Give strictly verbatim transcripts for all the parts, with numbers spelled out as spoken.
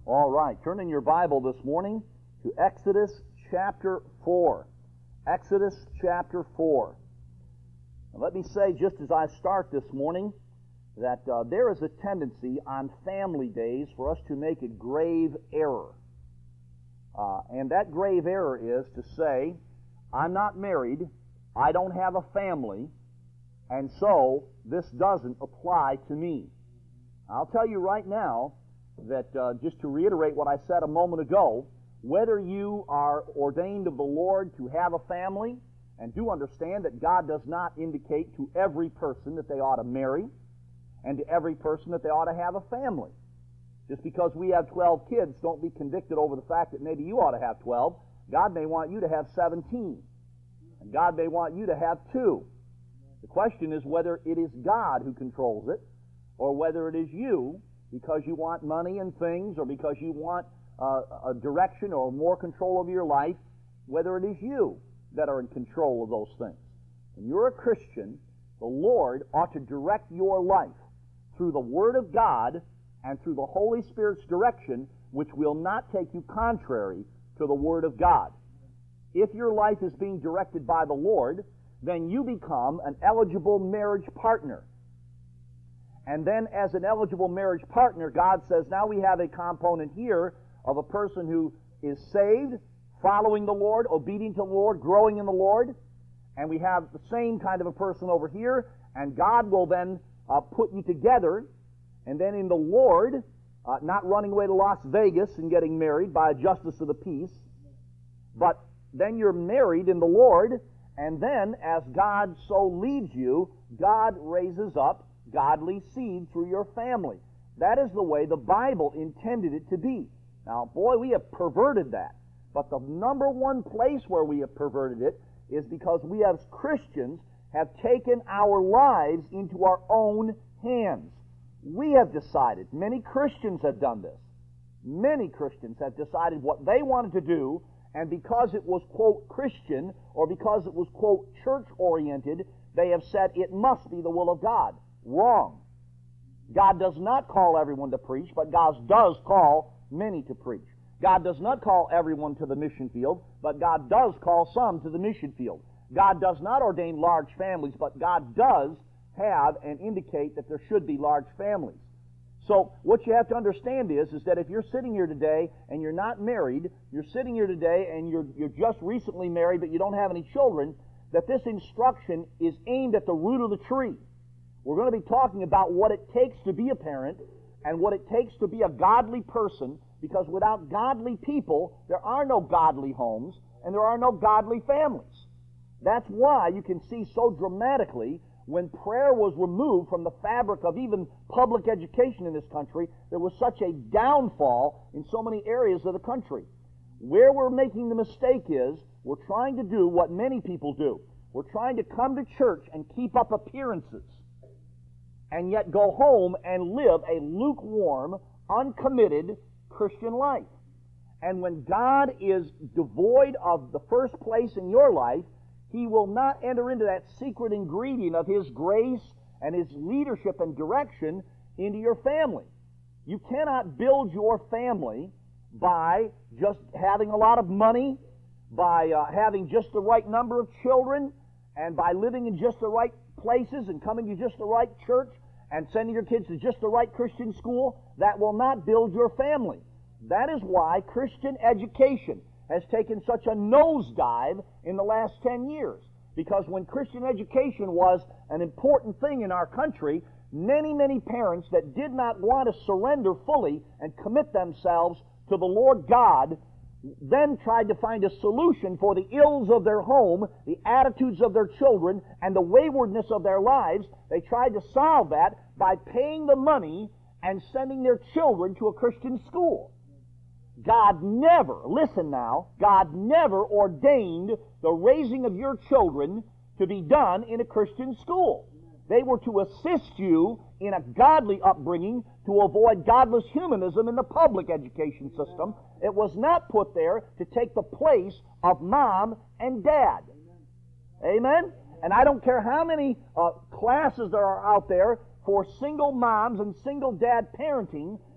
All right, turn in your Bible this morning to Exodus chapter four. Exodus chapter four. Now, let me say, just as I start this morning, that uh, there is a tendency on family days for us to make a grave error. Uh, and that grave error is to say, I'm not married, I don't have a family, and so this doesn't apply to me. I'll tell you right now that, uh, just to reiterate what I said a moment ago, whether you are ordained of the Lord to have a family, and do understand that God does not indicate to every person that they ought to marry, and to every person that they ought to have a family. Just because we have twelve kids, don't be convicted over the fact that maybe you ought to have twelve. God may want you to have seventeen. And God may want you to have two. The question is whether it is God who controls it, or whether it is you, because you want money and things, or because you want uh, a direction or more control of your life, whether it is you that are in control of those things. When you're a Christian, the Lord ought to direct your life through the Word of God and through the Holy Spirit's direction, which will not take you contrary to the Word of God. If your life is being directed by the Lord, then you become an eligible marriage partner. And then as an eligible marriage partner, God says, now we have a component here of a person who is saved, following the Lord, obedient to the Lord, growing in the Lord. And we have the same kind of a person over here, and God will then uh, put you together, and then in the Lord, uh, not running away to Las Vegas and getting married by a justice of the peace, but then you're married in the Lord, and then as God so leads you, God raises up godly seed through your family. That is the way the Bible intended it to be. Now, boy, we have perverted that. But the number one place where we have perverted it is because we as Christians have taken our lives into our own hands. We have decided, many Christians have done this, many Christians have decided what they wanted to do, and because it was, quote, Christian, or because it was, quote, church-oriented, they have said it must be the will of God. Wrong. God does not call everyone to preach, but God does call many to preach. God does not call everyone to the mission field, but God does call some to the mission field. God does not ordain large families, but God does have and indicate that there should be large families. So what you have to understand is, is that if you're sitting here today and you're not married, you're sitting here today and you're, you're just recently married but you don't have any children, that this instruction is aimed at the root of the tree. We're going to be talking about what it takes to be a parent and what it takes to be a godly person, because without godly people, there are no godly homes and there are no godly families. That's why you can see so dramatically when prayer was removed from the fabric of even public education in this country, there was such a downfall in so many areas of the country. Where we're making the mistake is we're trying to do what many people do. We're trying to come to church and keep up appearances, and yet go home and live a lukewarm, uncommitted Christian life. And when God is devoid of the first place in your life, He will not enter into that secret ingredient of His grace and His leadership and direction into your family. You cannot build your family by just having a lot of money, by uh, having just the right number of children, and by living in just the right places and coming to just the right church and sending your kids to just the right Christian school. That will not build your family. That is why Christian education has taken such a nosedive in the last ten years. Because when Christian education was an important thing in our country, many, many parents that did not want to surrender fully and commit themselves to the Lord God then tried to find a solution for the ills of their home, the attitudes of their children, and the waywardness of their lives. They tried to solve that by paying the money and sending their children to a Christian school. God never, listen now, God never ordained the raising of your children to be done in a Christian school. They were to assist you in a godly upbringing to avoid godless humanism in the public education system. It was not put there to take the place of mom and dad. Amen? And I don't care how many uh, classes there are out there for single moms and single dad parenting,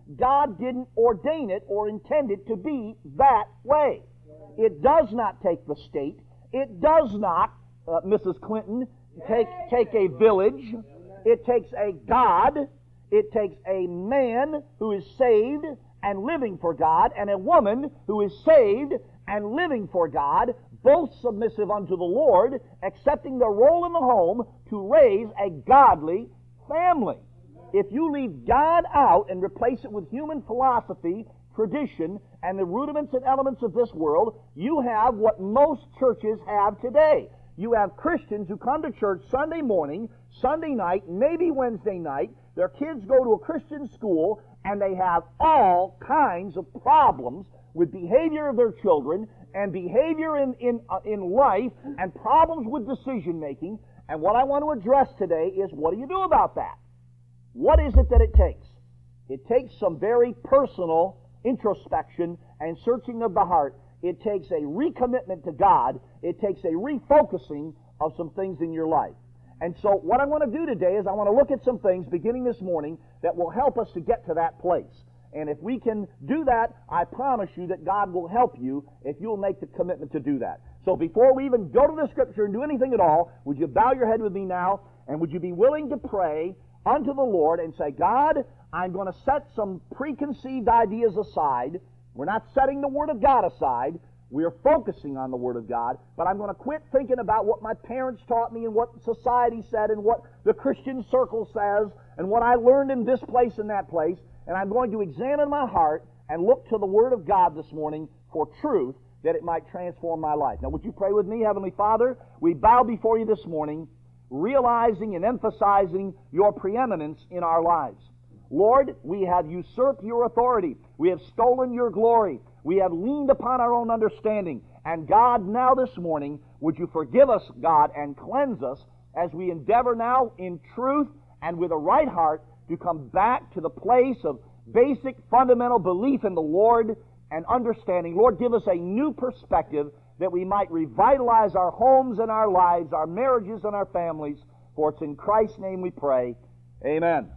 God didn't ordain it or intend it to be that way. It does not take the state. It does not, uh, Missus Clinton, take, take a village. It takes a God. It takes a man who is saved and living for God, and a woman who is saved and living for God, both submissive unto the Lord, accepting their role in the home to raise a godly family. If you leave God out and replace it with human philosophy, tradition, and the rudiments and elements of this world, you have what most churches have today. You have Christians who come to church Sunday morning, Sunday night, maybe Wednesday night. Their kids go to a Christian school, and they have all kinds of problems with behavior of their children and behavior in, in, uh, in life and problems with decision making. And what I want to address today is, what do you do about that? What is it that it takes? It takes some very personal introspection and searching of the heart. It takes a recommitment to God. It takes a refocusing of some things in your life. And so what I want to do today is I want to look at some things beginning this morning that will help us to get to that place. And if we can do that, I promise you that God will help you if you'll make the commitment to do that. So before we even go to the Scripture and do anything at all, would you bow your head with me now, and would you be willing to pray unto the Lord and say, God, I'm going to set some preconceived ideas aside. We're not setting the Word of God aside. We are focusing on the Word of God, but I'm going to quit thinking about what my parents taught me and what society said and what the Christian circle says and what I learned in this place and that place, and I'm going to examine my heart and look to the Word of God this morning for truth that it might transform my life. Now, would you pray with me? Heavenly Father, we bow before you this morning, realizing and emphasizing your preeminence in our lives. Lord, we have usurped your authority. We have stolen your glory. We have leaned upon our own understanding. And God, now this morning, would you forgive us, God, and cleanse us as we endeavor now in truth and with a right heart to come back to the place of basic fundamental belief in the Lord and understanding. Lord, give us a new perspective that we might revitalize our homes and our lives, our marriages and our families. For it's in Christ's name we pray. Amen.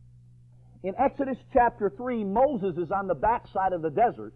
In Exodus chapter three, Moses is on the backside of the desert,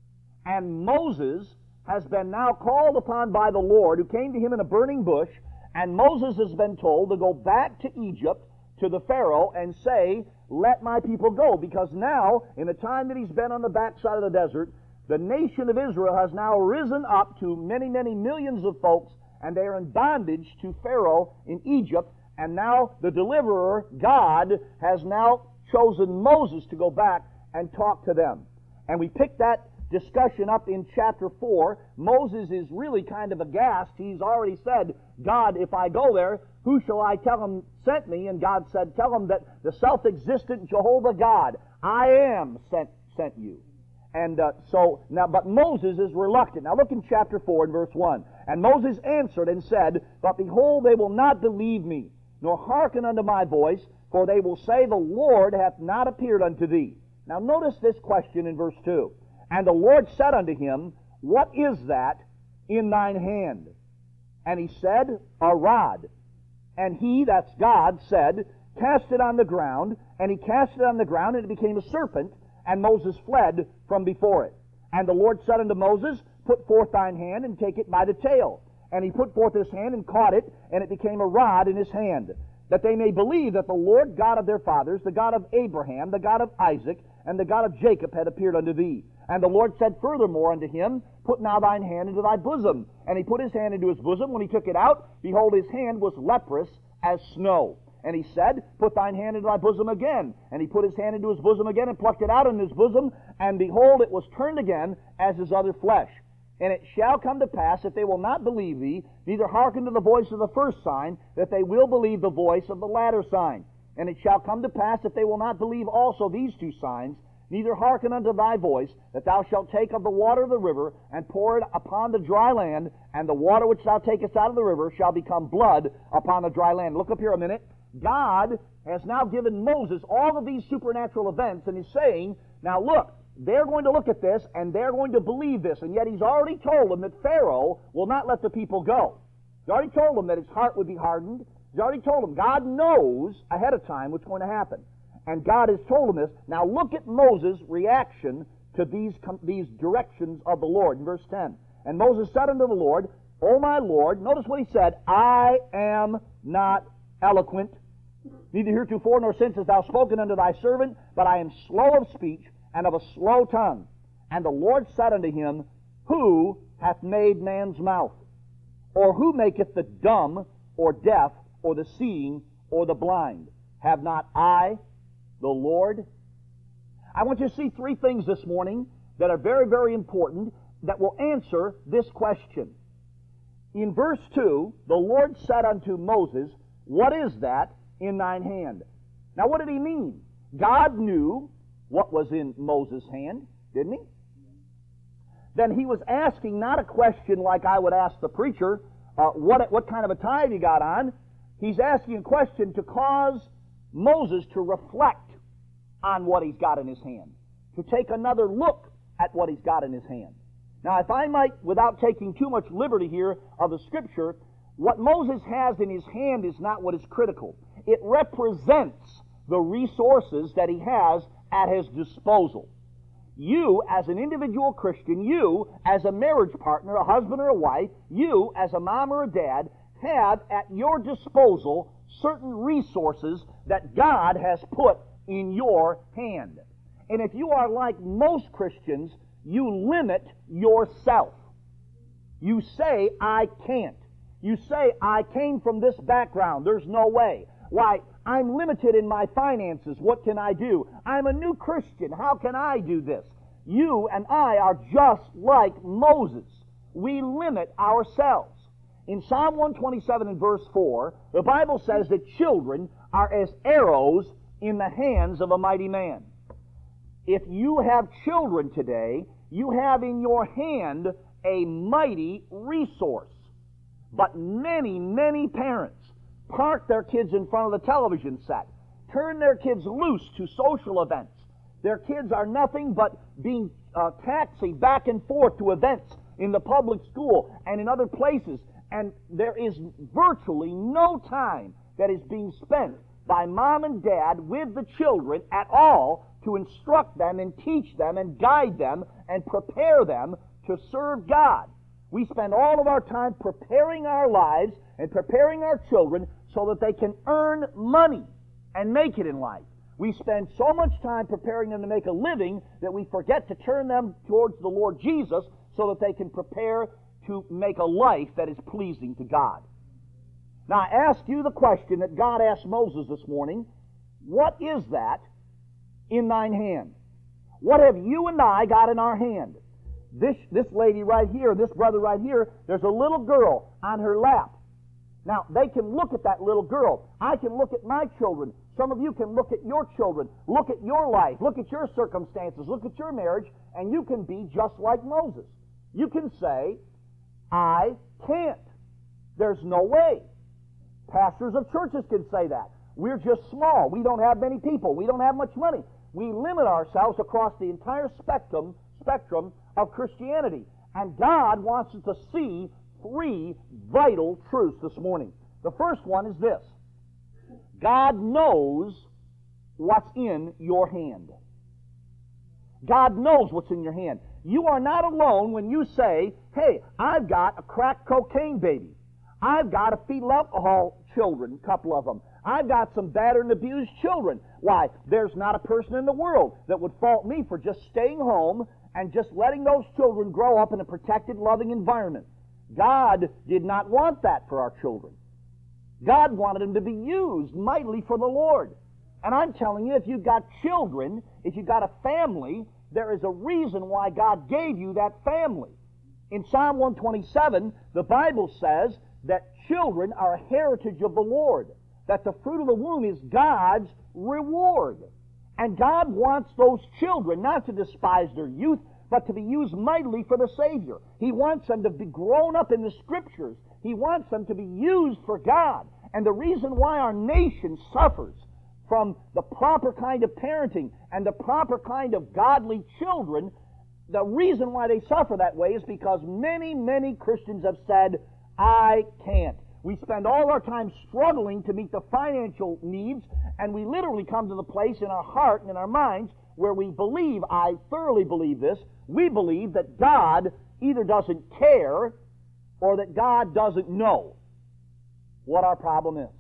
and Moses has been now called upon by the Lord, who came to him in a burning bush, and Moses has been told to go back to Egypt, to the Pharaoh, and say, let my people go, because now, in the time that he's been on the backside of the desert, the nation of Israel has now risen up to many, many millions of folks, and they are in bondage to Pharaoh in Egypt, and now the deliverer, God, has now chosen Moses to go back and talk to them. And we pick that discussion up in chapter four. Moses is really kind of aghast. He's already said, God, if I go there, who shall I tell him sent me? And God said, tell him that the self-existent Jehovah God, I am, sent, sent you. And uh, so, now, but Moses is reluctant. Now look in chapter four and verse one. And Moses answered and said, but behold, they will not believe me, nor hearken unto my voice, for they will say, the Lord hath not appeared unto thee. Now notice this question in verse two. And the Lord said unto him, what is that in thine hand? And he said, a rod. And he, that's God, said, cast it on the ground. And he cast it on the ground, and it became a serpent, and Moses fled from before it. And the Lord said unto Moses, put forth thine hand, and take it by the tail. And he put forth his hand, and caught it, and it became a rod in his hand, that they may believe that the Lord God of their fathers, the God of Abraham, the God of Isaac, and the God of Jacob had appeared unto thee. And the Lord said furthermore unto him, put now thine hand into thy bosom. And he put his hand into his bosom. When he took it out, behold, his hand was leprous as snow. And he said, put thine hand into thy bosom again. And he put his hand into his bosom again, and plucked it out in his bosom. And behold, it was turned again as his other flesh. And it shall come to pass, if they will not believe thee, neither hearken to the voice of the first sign, that they will believe the voice of the latter sign. And it shall come to pass, if they will not believe also these two signs, neither hearken unto thy voice, that thou shalt take of the water of the river, and pour it upon the dry land, and the water which thou takest out of the river shall become blood upon the dry land. Look up here a minute. God has now given Moses all of these supernatural events, and he's saying, now look, they're going to look at this, and they're going to believe this, and yet he's already told them that Pharaoh will not let the people go. He's already told them that his heart would be hardened. He's already told them God knows ahead of time what's going to happen. And God has told him this. Now look at Moses' reaction to these, these directions of the Lord in verse ten. And Moses said unto the Lord, O my Lord, notice what he said, I am not eloquent, neither heretofore nor since hast thou spoken unto thy servant, but I am slow of speech and of a slow tongue. And the Lord said unto him, Who hath made man's mouth? Or who maketh the dumb, or deaf, or the seeing, or the blind? Have not I, the Lord? I want you to see three things this morning that are very, very important that will answer this question. In verse two, the Lord said unto Moses, What is that in thine hand? Now what did he mean? God knew what was in Moses' hand, didn't he? Then he was asking not a question like I would ask the preacher, uh, what, what kind of a tie have you got on? He's asking a question to cause Moses to reflect on what he's got in his hand, to take another look at what he's got in his hand. Now, if I might, without taking too much liberty here of the Scripture, what Moses has in his hand is not what is critical. It represents the resources that he has at his disposal. You, as an individual Christian, you, as a marriage partner, a husband or a wife, you, as a mom or a dad, have at your disposal certain resources that God has put in your hand. And if you are like most Christians, you limit yourself. You say, I can't. You say, I came from this background. There's no way. Why, I'm limited in my finances. What can I do? I'm a new Christian. How can I do this? You and I are just like Moses. We limit ourselves. In Psalm one twenty-seven and verse four, the Bible says that children are as arrows in the hands of a mighty man. If you have children today, you have in your hand a mighty resource. But many, many parents park their kids in front of the television set, turn their kids loose to social events. Their kids are nothing but being uh, taxied back and forth to events in the public school and in other places. And there is virtually no time that is being spent by mom and dad with the children at all to instruct them and teach them and guide them and prepare them to serve God. We spend all of our time preparing our lives and preparing our children so that they can earn money and make it in life. We spend so much time preparing them to make a living that we forget to turn them towards the Lord Jesus so that they can prepare to make a life that is pleasing to God. Now, I ask you the question that God asked Moses this morning. What is that in thine hand? What have you and I got in our hand? This, this lady right here, this brother right here, there's a little girl on her lap. Now, they can look at that little girl. I can look at my children. Some of you can look at your children. Look at your life. Look at your circumstances. Look at your marriage. And you can be just like Moses. You can say, I can't. There's no way. Pastors of churches can say that. We're just small. We don't have many people. We don't have much money. We limit ourselves across the entire spectrum, spectrum of Christianity. And God wants us to see three vital truths this morning. The first one is this. God knows what's in your hand. God knows what's in your hand. You are not alone when you say, hey, I've got a crack cocaine baby. I've got a fetal alcohol children, a couple of them. I've got some battered and abused children. Why, there's not a person in the world that would fault me for just staying home and just letting those children grow up in a protected, loving environment. God did not want that for our children. God wanted them to be used mightily for the Lord. And I'm telling you, if you've got children, if you've got a family, there is a reason why God gave you that family. In Psalm one twenty-seven, the Bible says that children are a heritage of the Lord, that the fruit of the womb is God's reward. And God wants those children not to despise their youth, but to be used mightily for the Savior. He wants them to be grown up in the Scriptures. He wants them to be used for God. And the reason why our nation suffers from the proper kind of parenting and the proper kind of godly children, the reason why they suffer that way is because many, many Christians have said, I can't. We spend all our time struggling to meet the financial needs, and we literally come to the place in our heart and in our minds where we believe, I thoroughly believe this, we believe that God either doesn't care or that God doesn't know what our problem is.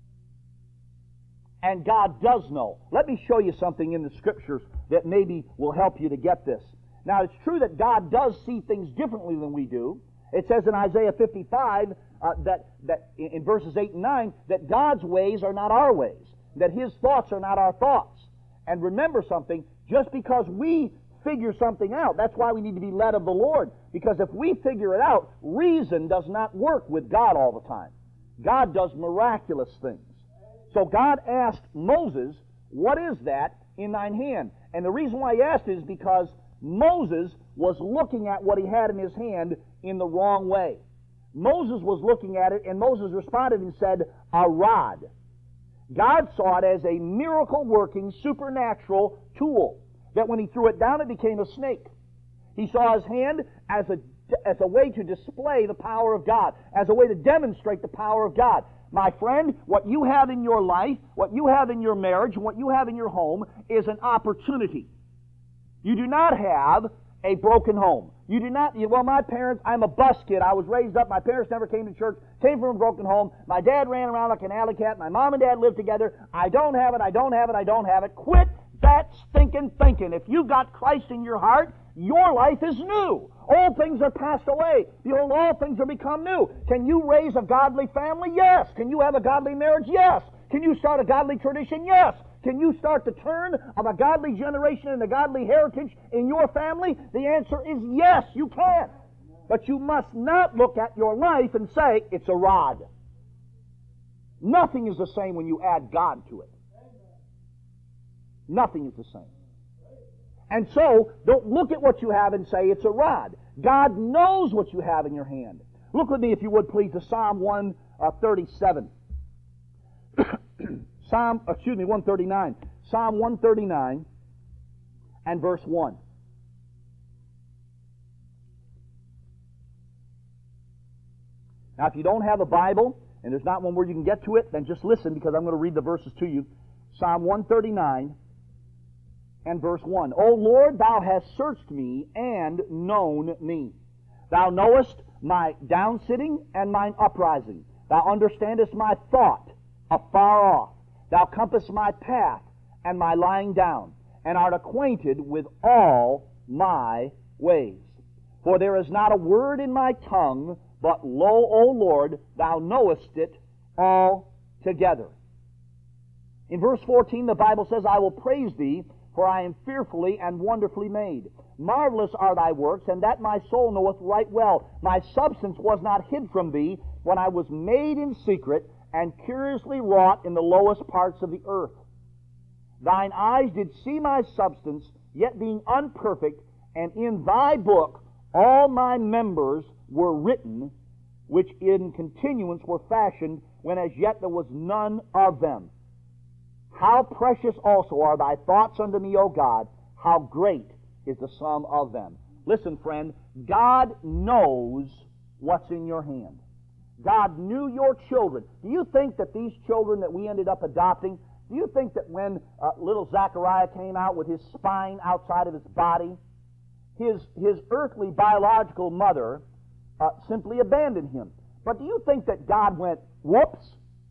And God does know. Let me show you something in the Scriptures that maybe will help you to get this. Now, it's true that God does see things differently than we do. It says in Isaiah fifty-five, uh, that, that in, in verses eight and nine, that God's ways are not our ways, that His thoughts are not our thoughts. And remember something, just because we figure something out, that's why we need to be led of the Lord. Because if we figure it out, reason does not work with God all the time. God does miraculous things. So God asked Moses, what is that in thine hand? And the reason why he asked is because Moses was looking at what he had in his hand in the wrong way. Moses was looking at it, and Moses responded and said, a rod. God saw it as a miracle-working, supernatural tool, that when he threw it down, it became a snake. He saw his hand as a, as a way to display the power of God, as a way to demonstrate the power of God. My friend, what you have in your life, what you have in your marriage, and what you have in your home is an opportunity. You do not have a broken home. You do not, you, well, my parents, I'm a bus kid. I was raised up. My parents never came to church, came from a broken home. My dad ran around like an alley cat. My mom and dad lived together. I don't have it, I don't have it, I don't have it. Quit that stinking thinking. If you've got Christ in your heart, your life is new. All things are passed away. Behold, all things are become new. Can you raise a godly family? Yes. Can you have a godly marriage? Yes. Can you start a godly tradition? Yes. Can you start the turn of a godly generation and a godly heritage in your family? The answer is yes, you can. But you must not look at your life and say, it's a rod. Nothing is the same when you add God to it. Nothing is the same. And so, don't look at what you have and say it's a rod. God knows what you have in your hand. Look with me, if you would please, to Psalm one thirty-seven. Psalm, excuse me, one thirty-nine. Psalm one thirty-nine and verse one. Now, if you don't have a Bible, and there's not one where you can get to it, then just listen, because I'm going to read the verses to you. Psalm one thirty-nine and verse one. O Lord, Thou hast searched me and known me. Thou knowest my downsitting and mine uprising. Thou understandest my thought afar off. Thou compassest my path and my lying down, and art acquainted with all my ways. For there is not a word in my tongue, but lo, O Lord, Thou knowest it altogether. In verse fourteen, the Bible says, I will praise Thee, for I am fearfully and wonderfully made. Marvelous are Thy works, and that my soul knoweth right well. My substance was not hid from Thee when I was made in secret, and curiously wrought in the lowest parts of the earth. Thine eyes did see my substance, yet being unperfect, and in Thy book all my members were written, which in continuance were fashioned, when as yet there was none of them. How precious also are Thy thoughts unto me, O God! How great is the sum of them. Listen, friend, God knows what's in your hand. God knew your children. Do you think that these children that we ended up adopting, do you think that when uh, little Zachariah came out with his spine outside of his body, his, his earthly biological mother uh, simply abandoned him? But do you think that God went, whoops?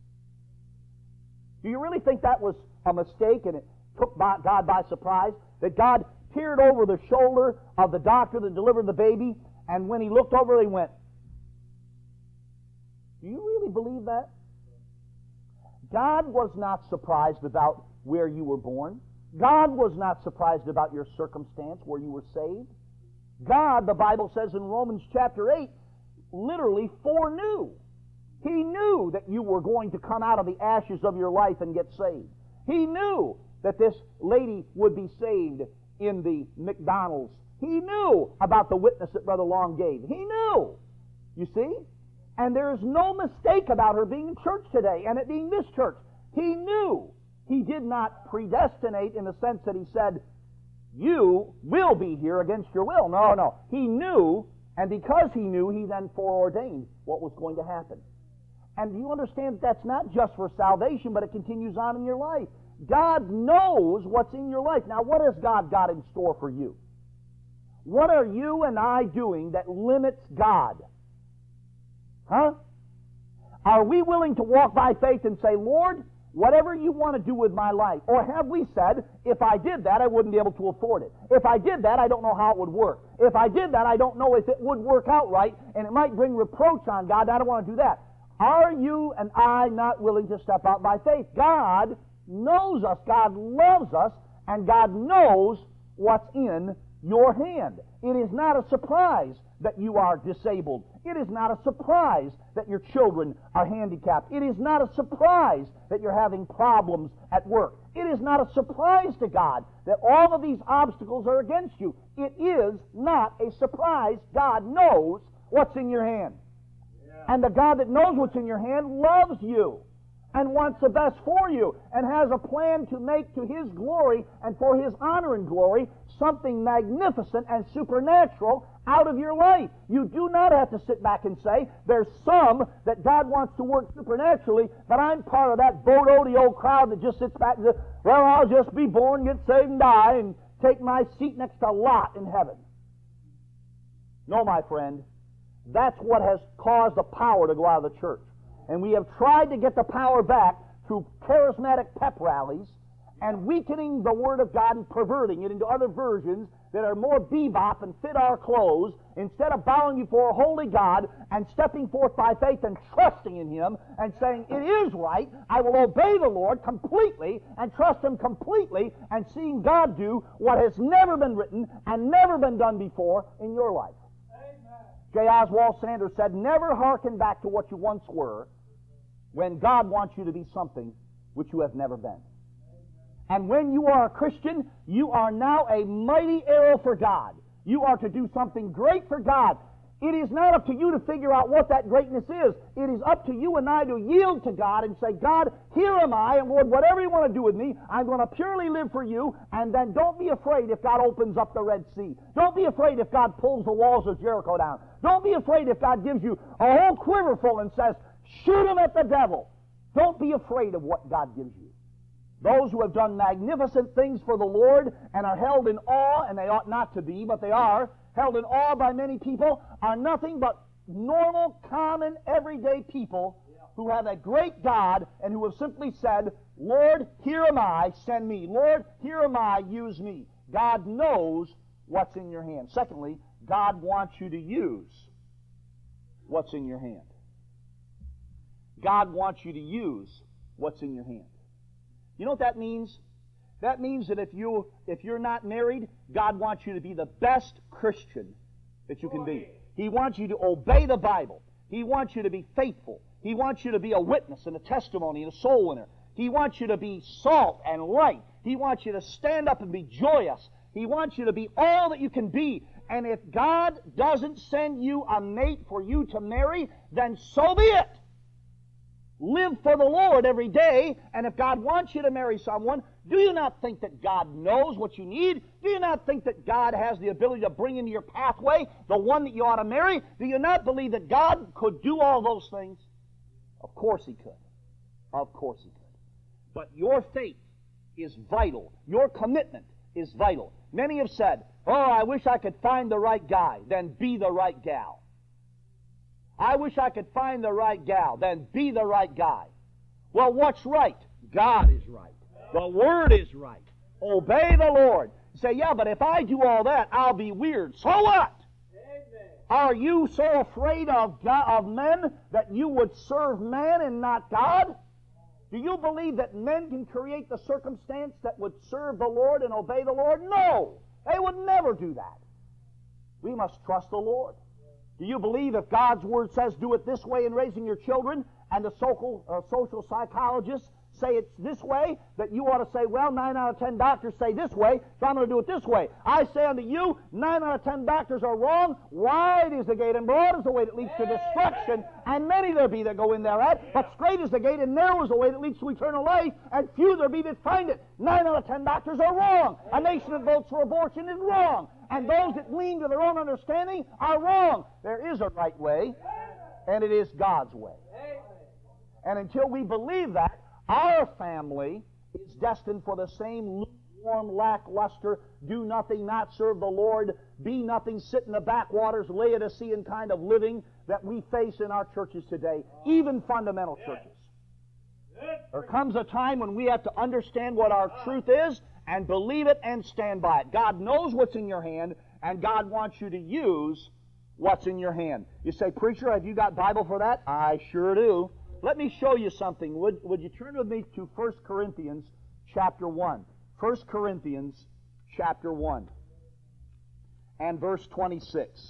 Do you really think that was a mistake and it took by, God by surprise? That God peered over the shoulder of the doctor that delivered the baby, and when he looked over, he went, do you really believe that? God was not surprised about where you were born. God was not surprised about your circumstance where you were saved. God, the Bible says in Romans chapter eight, literally foreknew. He knew that you were going to come out of the ashes of your life and get saved. He knew that this lady would be saved in the McDonald's. He knew about the witness that Brother Long gave. He knew. You see? And there is no mistake about her being in church today and it being this church. He knew. He did not predestinate in the sense that he said, you will be here against your will. No, no. He knew, and because he knew, he then foreordained what was going to happen. And do you understand that that's not just for salvation, but it continues on in your life? God knows what's in your life. Now, what has God got in store for you? What are you and I doing that limits God? Huh? Are we willing to walk by faith and say, Lord, whatever you want to do with my life? Or have we said, if I did that, I wouldn't be able to afford it. If I did that, I don't know how it would work. If I did that, I don't know if it would work out right, and it might bring reproach on God. I don't want to do that. Are you and I not willing to step out by faith? God knows us. God loves us, and God knows what's in your hand. It is not a surprise that you are disabled. It is not a surprise that your children are handicapped. It is not a surprise that you're having problems at work. It is not a surprise to God that all of these obstacles are against you. It is not a surprise. God knows what's in your hand. Yeah. And the God that knows what's in your hand loves you and wants the best for you and has a plan to make to His glory and for His honor and glory something magnificent and supernatural out of your life. You do not have to sit back and say, there's some that God wants to work supernaturally, but I'm part of that boat-ody old crowd that just sits back and says, well, I'll just be born, get saved, and die, and take my seat next to Lot in heaven. No, my friend, that's what has caused the power to go out of the church. And we have tried to get the power back through charismatic pep rallies and weakening the Word of God and perverting it into other versions that are more bebop and fit our clothes, instead of bowing before a holy God and stepping forth by faith and trusting in Him and saying, it is right, I will obey the Lord completely and trust Him completely, and seeing God do what has never been written and never been done before in your life. J. Oswald Sanders said, never hearken back to what you once were when God wants you to be something which you have never been. And when you are a Christian, you are now a mighty arrow for God. You are to do something great for God. It is not up to you to figure out what that greatness is. It is up to you and I to yield to God and say, God, here am I, and Lord, whatever you want to do with me, I'm going to purely live for you. And then don't be afraid if God opens up the Red Sea. Don't be afraid if God pulls the walls of Jericho down. Don't be afraid if God gives you a whole quiver full and says, shoot him at the devil. Don't be afraid of what God gives you. Those who have done magnificent things for the Lord and are held in awe, and they ought not to be, but they are, held in awe by many people, are nothing but normal, common, everyday people who have a great God and who have simply said, Lord, here am I, send me. Lord, here am I, use me. God knows what's in your hand. Secondly, God wants you to use what's in your hand. God wants you to use what's in your hand. You know what that means? That means that if you if you're not married, God wants you to be the best Christian that you can be. He wants you to obey the Bible. He wants you to be faithful. He wants you to be a witness and a testimony and a soul winner. He wants you to be salt and light. He wants you to stand up and be joyous. He wants you to be all that you can be. And if God doesn't send you a mate for you to marry, then so be it. Live for the Lord every day, and if God wants you to marry someone, do you not think that God knows what you need? Do you not think that God has the ability to bring into your pathway the one that you ought to marry? Do you not believe that God could do all those things? Of course He could. Of course He could. But your faith is vital. Your commitment is vital. Many have said, oh, I wish I could find the right guy. Then be the right gal. I wish I could find the right gal, then be the right guy. Well, what's right? God is right. The Word is right. Obey the Lord. You say, yeah, but if I do all that, I'll be weird. So what? Amen. Are you so afraid of God, of men that you would serve man and not God? Do you believe that men can create the circumstance that would serve the Lord and obey the Lord? No. They would never do that. We must trust the Lord. Do you believe if God's Word says do it this way in raising your children, and the social, uh, social psychologists say it's this way, that you ought to say, well, nine out of ten doctors say this way, so I'm going to do it this way. I say unto you, nine out of ten doctors are wrong. Wide is the gate, and broad is the way that leads to destruction, and many there be that go in thereat. But straight is the gate, and narrow is the way that leads to eternal life, and few there be that find it. Nine out of ten doctors are wrong. A nation that votes for abortion is wrong. And those that lean to their own understanding are wrong. There is a right way, and it is God's way. And until we believe that, our family is destined for the same lukewarm, lackluster, do nothing, not serve the Lord, be nothing, sit in the backwaters, Laodicean kind of living that we face in our churches today, even fundamental churches. There comes a time when we have to understand what our truth is and believe it and stand by it. God knows what's in your hand, and God wants you to use what's in your hand. You say, preacher, have you got Bible for that? I sure do. Let me show you something. Would, would you turn with me to First Corinthians chapter one? First Corinthians chapter one and verse twenty-six.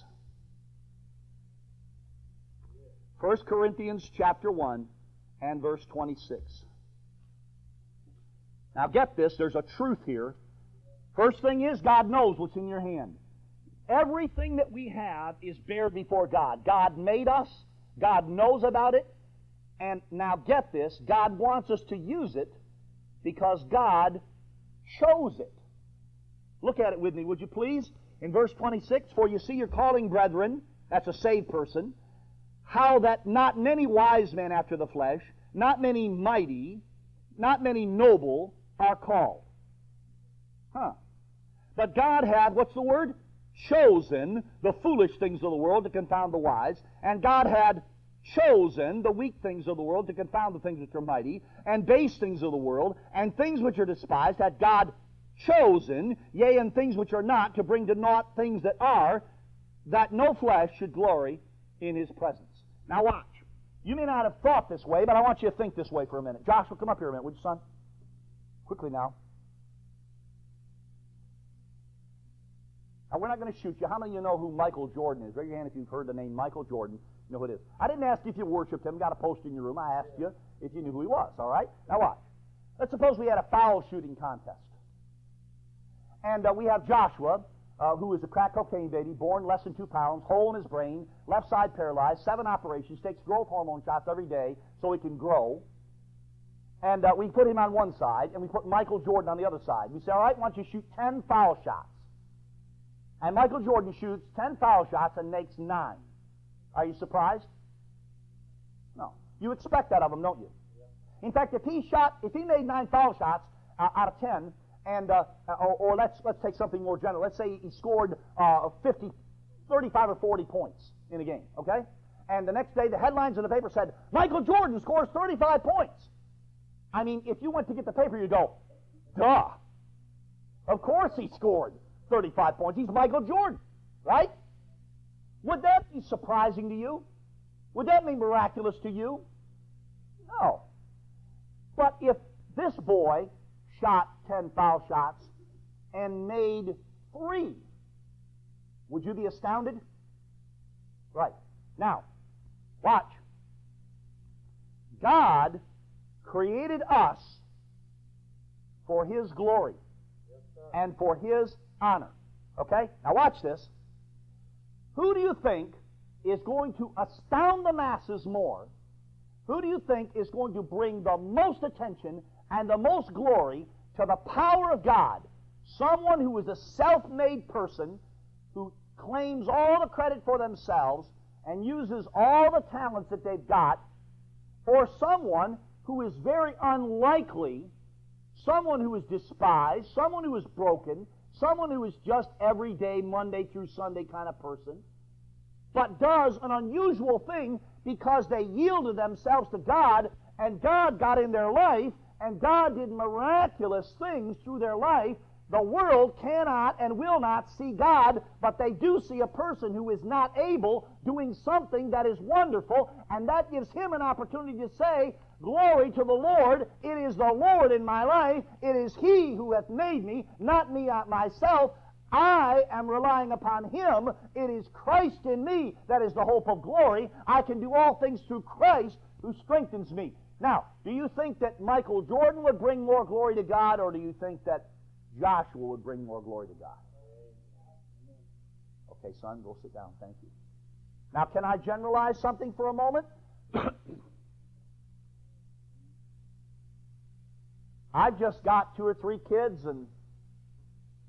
First Corinthians chapter one and verse twenty-six. Now get this, there's a truth here. First thing is, God knows what's in your hand. Everything that we have is bared before God. God made us. God knows about it. And now get this, God wants us to use it because God chose it. Look at it with me, would you please? In verse twenty-six, for you see your calling, brethren, that's a saved person, how that not many wise men after the flesh, not many mighty, not many noble are called. Huh. But God had, what's the word? Chosen the foolish things of the world to confound the wise, and God had chosen the weak things of the world to confound the things which are mighty, and base things of the world, and things which are despised, had God chosen, yea, and things which are not, to bring to naught things that are, that no flesh should glory in His presence. Now watch. You may not have thought this way, but I want you to think this way for a minute. Joshua, come up here a minute, would you, son? Quickly now. Now, we're not going to shoot you. How many of you know who Michael Jordan is? Raise your hand if you've heard the name Michael Jordan. You know who it is. I didn't ask you if you worshipped him, got a post in your room. I asked you if you knew who he was, all right? Now watch. Let's suppose we had a foul shooting contest. And uh, we have Joshua, uh, who is a crack cocaine baby, born less than two pounds, hole in his brain, left side paralyzed, seven operations, takes growth hormone shots every day so he can grow. And uh, we put him on one side, and we put Michael Jordan on the other side. We say, all right, why don't you shoot ten foul shots? And Michael Jordan shoots ten foul shots and makes nine. Are you surprised? No. You expect that of him, don't you? In fact, if he shot, if he made nine foul shots uh, out of ten, and uh, or, or let's let's take something more general. Let's say he scored uh, fifty, thirty-five or forty points in a game. Okay, and the next day the headlines in the paper said Michael Jordan scores thirty-five points. I mean, if you went to get the paper, you'd go, duh. Of course he scored thirty-five points. He's Michael Jordan, right? Would that be surprising to you? Would that be miraculous to you? No. But if this boy shot ten foul shots and made three, would you be astounded? Right. Now, watch. God created us for His glory and for His honor. Okay? Now watch this. Who do you think is going to astound the masses more? Who do you think is going to bring the most attention and the most glory to the power of God? Someone who is a self-made person who claims all the credit for themselves and uses all the talents that they've got, or someone who is very unlikely, someone who is despised, someone who is broken, someone who is just everyday, Monday through Sunday kind of person, but does an unusual thing because they yielded themselves to God, and God got in their life, and God did miraculous things through their life. The world cannot and will not see God, but they do see a person who is not able, doing something that is wonderful, and that gives him an opportunity to say, glory to the Lord, it is the Lord in my life, it is He who hath made me, not me myself. I am relying upon Him. It is Christ in me that is the hope of glory. I can do all things through Christ who strengthens me. Now, do you think that Michael Jordan would bring more glory to God, or do you think that Joshua would bring more glory to God? Okay, son, go sit down. Thank you. Now, can I generalize something for a moment? I've just got two or three kids, and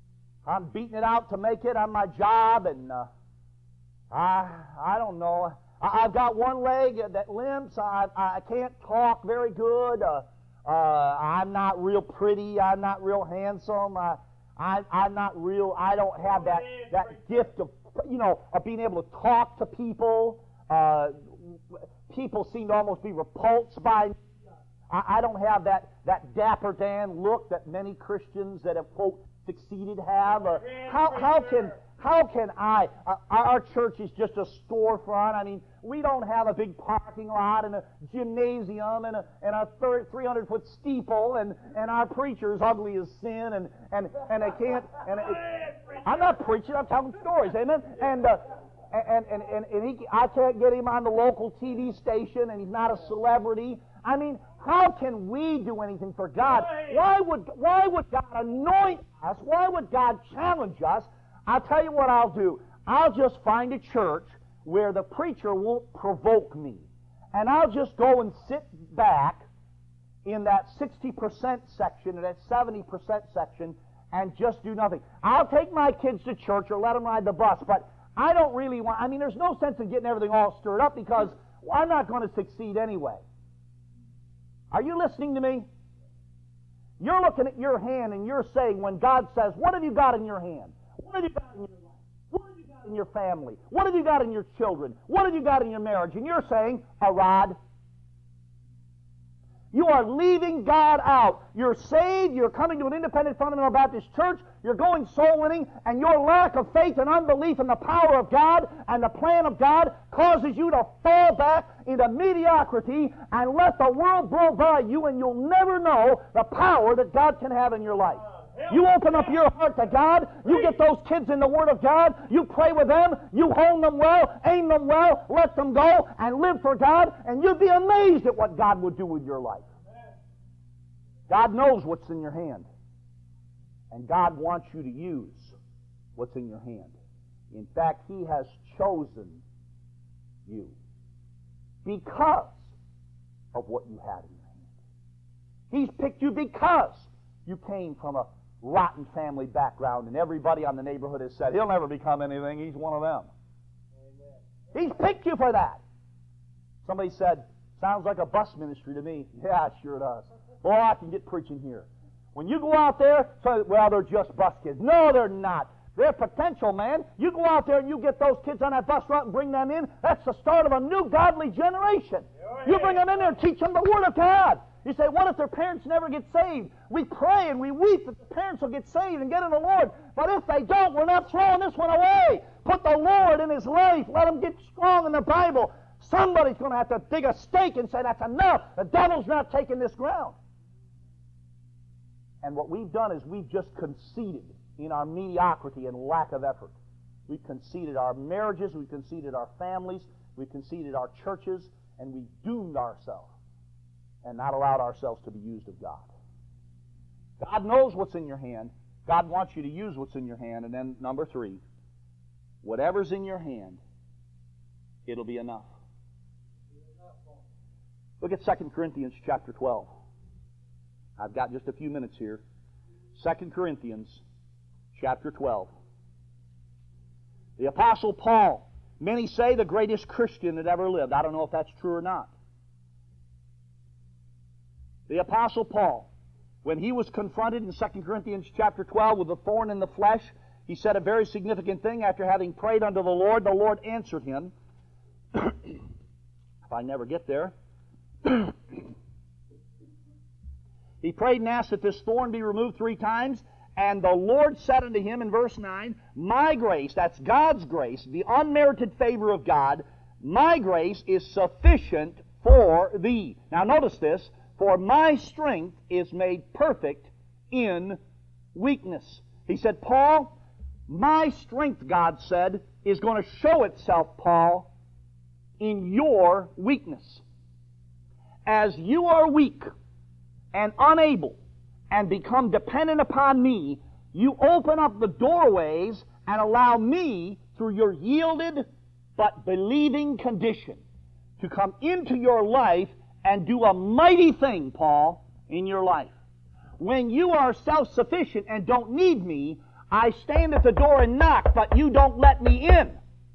I'm beating it out to make it on my job, and uh, I I don't know. I've got one leg that limps. I, I can't talk very good. Uh, uh, I'm not real pretty. I'm not real handsome. I, I, I'm not real. I don't have that, that gift of, you know, of being able to talk to people. Uh, people seem to almost be repulsed by me. I, I don't have that, that Dapper Dan look that many Christians that have, quote, succeeded have. Uh, how, how can... How can I? Uh, our church is just a storefront. I mean, we don't have a big parking lot and a gymnasium and a, and a three hundred foot steeple, and, and our preacher's ugly as sin, and and and I can't. And it, I'm not preaching. I'm telling stories. Amen. And uh, and and and, and he, I can't get him on the local T V station, and he's not a celebrity. I mean, how can we do anything for God? Why would why would God anoint us? Why would God challenge us? I'll tell you what I'll do. I'll just find a church where the preacher won't provoke me. And I'll just go and sit back in that sixty percent section or that seventy percent section and just do nothing. I'll take my kids to church or let them ride the bus, but I don't really want, I mean, there's no sense in getting everything all stirred up because I'm not going to succeed anyway. Are you listening to me? You're looking at your hand and you're saying, when God says, what have you got in your hand? What have you got in your life? What have you got in your family? What have you got in your children? What have you got in your marriage? And you're saying, a rod. You are leaving God out. You're saved, you're coming to an independent fundamental Baptist church, you're going soul winning, and your lack of faith and unbelief in the power of God and the plan of God causes you to fall back into mediocrity and let the world blow by you, and you'll never know the power that God can have in your life. You open up your heart to God, you get those kids in the Word of God, you pray with them, you hone them well, aim them well, let them go, and live for God, and you'd be amazed at what God would do with your life. God knows what's in your hand, and God wants you to use what's in your hand. In fact, He has chosen you because of what you had in your hand. He's picked you because you came from a rotten family background, and everybody on the neighborhood has said, he'll never become anything, he's one of them. Amen. He's picked you for that. Somebody said, sounds like a bus ministry to me. Yeah, it sure does. Boy, I can get preaching here. When you go out there, so, well, they're just bus kids. No, they're not. They're potential, man. You go out there and you get those kids on that bus route and bring them in, that's the start of a new godly generation. You bring them in there and teach them the Word of God. You say, what if their parents never get saved? We pray and we weep that the parents will get saved and get in the Lord. But if they don't, we're not throwing this one away. Put the Lord in his life. Let him get strong in the Bible. Somebody's going to have to dig a stake and say, that's enough. The devil's not taking this ground. And what we've done is we've just conceded in our mediocrity and lack of effort. We've conceded our marriages, we've conceded our families, we've conceded our churches, and we've doomed ourselves and not allowed ourselves to be used of God. God knows what's in your hand. God wants you to use what's in your hand. And then number three, whatever's in your hand, it'll be enough. Look at Second Corinthians chapter twelve. I've got just a few minutes here. Second Corinthians chapter twelve. The Apostle Paul, many say the greatest Christian that ever lived. I don't know if that's true or not. The Apostle Paul, when he was confronted in Second Corinthians chapter twelve with a thorn in the flesh, he said a very significant thing. After having prayed unto the Lord, the Lord answered him. If I never get there. He prayed and asked that this thorn be removed three times, and the Lord said unto him in verse nine, my grace, that's God's grace, the unmerited favor of God, my grace is sufficient for thee. Now notice this, for my strength is made perfect in weakness. He said, Paul, my strength, God said, is going to show itself, Paul, in your weakness. As you are weak and unable and become dependent upon me, you open up the doorways and allow me, through your yielded but believing condition, to come into your life and do a mighty thing, Paul, in your life. When you are self-sufficient and don't need me, I stand at the door and knock, but you don't let me in.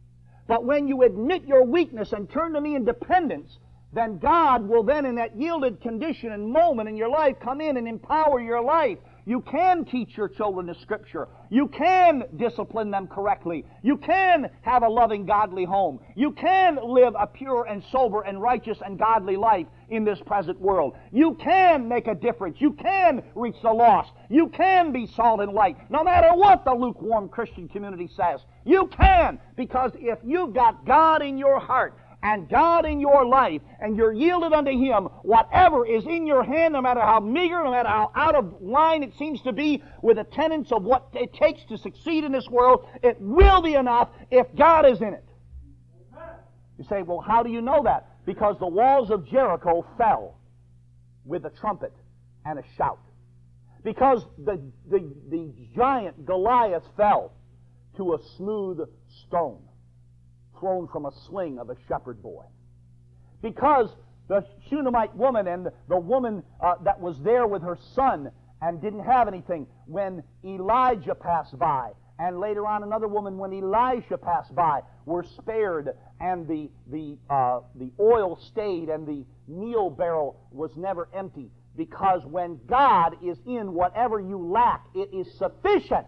But when you admit your weakness and turn to me in dependence, then God will then in that yielded condition and moment in your life come in and empower your life. You can teach your children the Scripture. You can discipline them correctly. You can have a loving, godly home. You can live a pure and sober and righteous and godly life in this present world. You can make a difference. You can reach the lost. You can be salt and light. No matter what the lukewarm Christian community says, you can, because if you've got God in your heart, and God in your life, and you're yielded unto Him, whatever is in your hand, no matter how meager, no matter how out of line it seems to be with the tenets of what it takes to succeed in this world, it will be enough if God is in it. You say, well, how do you know that? Because the walls of Jericho fell with a trumpet and a shout. Because the, the, the giant Goliath fell to a smooth stone thrown from a sling of a shepherd boy. Because the Shunammite woman and the woman uh, that was there with her son and didn't have anything, when Elijah passed by, and later on another woman when Elisha passed by, were spared, and the, the, uh, the oil stayed, and the meal barrel was never empty. Because when God is in whatever you lack, it is sufficient.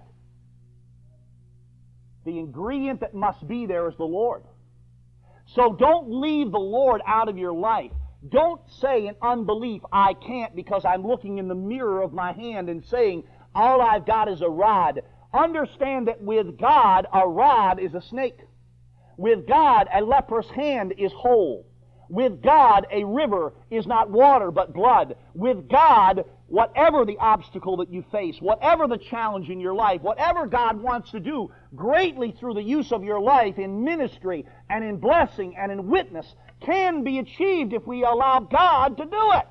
The ingredient that must be there is the Lord. So don't leave the Lord out of your life. Don't say in unbelief, I can't because I'm looking in the mirror of my hand and saying, all I've got is a rod. Understand that with God, a rod is a snake. With God, a leprous hand is whole. With God, a river is not water but blood. With God, whatever the obstacle that you face, whatever the challenge in your life, whatever God wants to do greatly through the use of your life in ministry and in blessing and in witness can be achieved if we allow God to do it.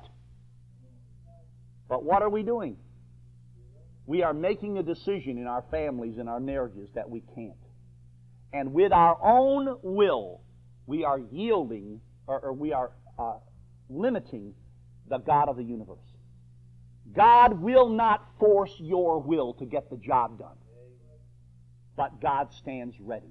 But what are we doing? We are making a decision in our families and our marriages that we can't. And with our own will, we are yielding or, or we are uh, limiting the God of the universe. God will not force your will to get the job done. But God stands ready.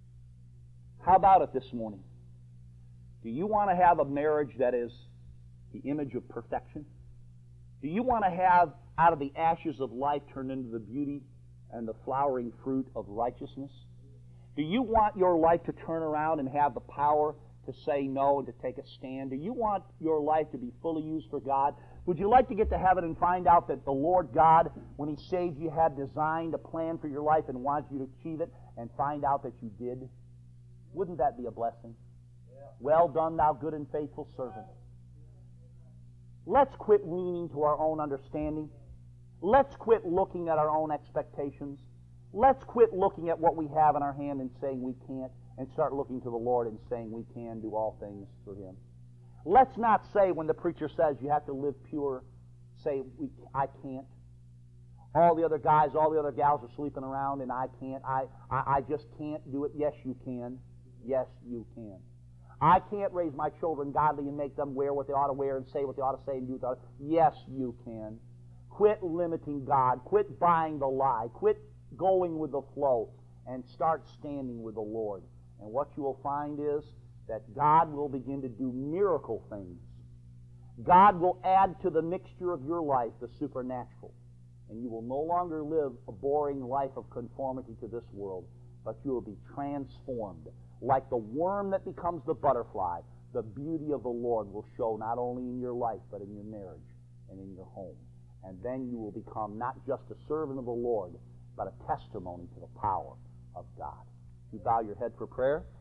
How about it this morning? Do you want to have a marriage that is the image of perfection? Do you want to have out of the ashes of life turned into the beauty and the flowering fruit of righteousness? Do you want your life to turn around and have the power to say no and to take a stand? Do you want your life to be fully used for God? Would you like to get to heaven and find out that the Lord God, when He saved you, had designed a plan for your life and wanted you to achieve it, and find out that you did? Wouldn't that be a blessing? Yeah. Well done, thou good and faithful servant. Let's quit leaning to our own understanding. Let's quit looking at our own expectations. Let's quit looking at what we have in our hand and saying we can't, and start looking to the Lord and saying we can do all things through Him. Let's not say when the preacher says you have to live pure, say, we, I can't. All the other guys, all the other gals are sleeping around and I can't. I, I, I just can't do it. Yes, you can. Yes, you can. I can't raise my children godly and make them wear what they ought to wear and say what they ought to say and do what they ought to. Yes, you can. Quit limiting God. Quit buying the lie. Quit going with the flow and start standing with the Lord. And what you will find is that God will begin to do miracle things. God will add to the mixture of your life the supernatural. And you will no longer live a boring life of conformity to this world, but you will be transformed. Like the worm that becomes the butterfly, the beauty of the Lord will show not only in your life, but in your marriage and in your home. And then you will become not just a servant of the Lord, but a testimony to the power of God. You bow your head for prayer.